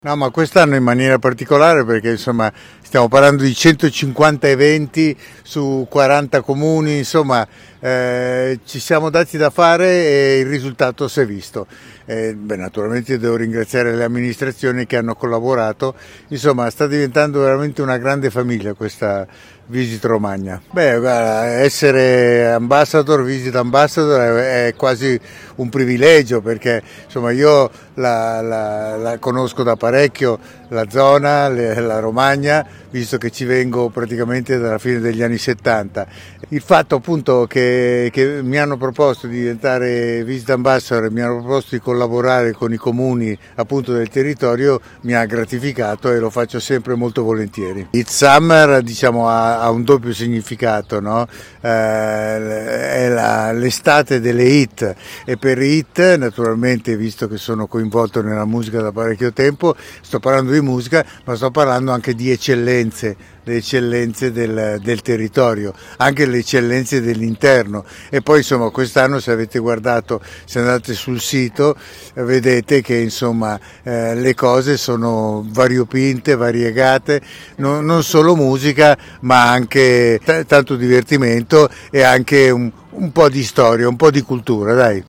No, ma quest'anno in maniera particolare perché insomma stiamo parlando di 150 eventi su 40 comuni, insomma ci siamo dati da fare e il risultato si è visto. Naturalmente devo ringraziare le amministrazioni che hanno collaborato, insomma sta diventando veramente una grande famiglia questa Visit Romagna. Guarda, essere ambassador, Visit Ambassador è quasi un privilegio perché insomma io la conosco da parecchio la zona, la Romagna, visto che ci vengo praticamente dalla fine degli anni 70. Il fatto appunto che mi hanno proposto di diventare Visit Ambassador, mi hanno proposto di collaborare con i comuni appunto del territorio mi ha gratificato e lo faccio sempre molto volentieri. Hit Summer diciamo ha un doppio significato, no? È l'estate delle hit e per hit naturalmente visto che sono coinvolto nella musica da parecchio tempo sto parlando di musica ma sto parlando anche di eccellenze, le eccellenze del territorio, anche le eccellenze dell'interno e poi insomma quest'anno se avete guardato, se andate sul sito vedete che insomma le cose sono variopinte, variegate, non solo musica ma anche tanto divertimento e anche un po' di storia, un po' di cultura, dai.